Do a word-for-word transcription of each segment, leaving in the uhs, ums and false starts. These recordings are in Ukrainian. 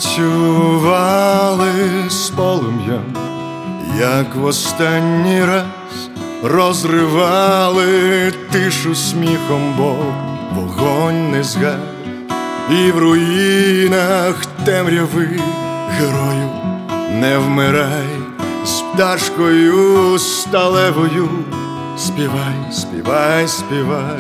танцювали з полум'ям, як в останній раз розривали тишу сміхом, бо вогонь не згас. І в руїнах темряви герою не вмирай, з пташкою сталевою співай, співай, співай.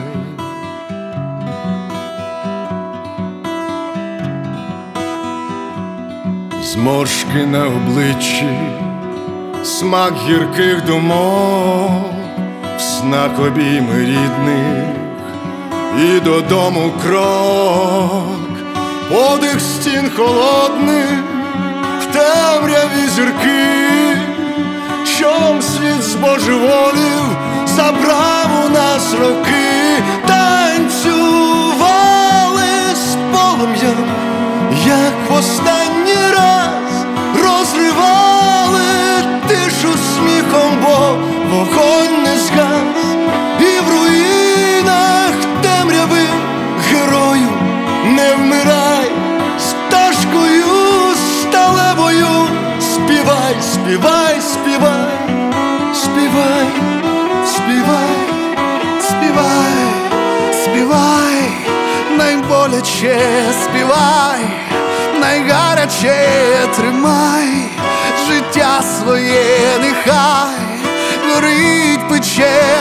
Зморшки на обличчі, смак гірких думок, в снах обійми рідних і додому крок, подих стін холодних, в темряві зірки, чом світ збожеволів, забрав у нас роки. Танцювали з полум'ям, як в останній раз розривали тишу сміхом, бо вогонь не згас. І в руїнах темряви герою не вмирай, з пташкою сталевою співай, співай, співай, співай, співай, Співай, співай, найболяче співай, найгаряче тримай, життя своє нехай горить, пече